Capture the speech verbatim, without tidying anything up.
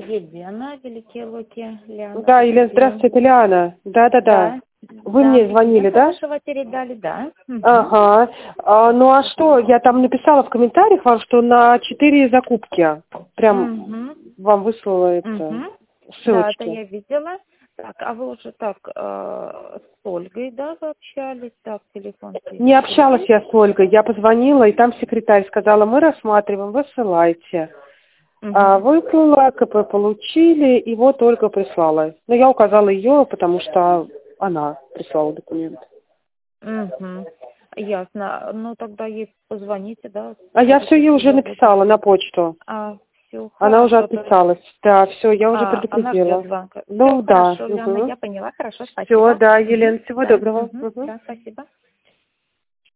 Елена, Великие Луки, Лиана. Да, Елена, здравствуйте, это Лиана. Да-да-да. Вы Да, мне звонили, да? вашего передали, да. Угу. Ага. А, ну а что, я там написала в комментариях вам, что на четыре закупки. Прям Угу. вам выслала это Угу. ссылочки. Да, это я видела. Так, а вы уже так э, с Ольгой, да, вы общались? Так, телефон. Не общалась я с Ольгой, я позвонила, и там секретарь сказала, мы рассматриваем, высылайте. Угу. А, выслала, КП получили, и вот Ольга прислала. Но я указала ее, потому что она прислала документ. Угу. Ясно. Ну, тогда ей позвоните, да? А я все ей уже написала на почту. А, все, Она хорошо. уже отписалась. Да, все, я уже А, она ждет предупредила. звонка. Ну, Всё, да. хорошо, Лена, Угу. я поняла, хорошо, спасибо. Все, да, Угу. Елена, всего Да. доброго. Угу. Угу. Да, спасибо.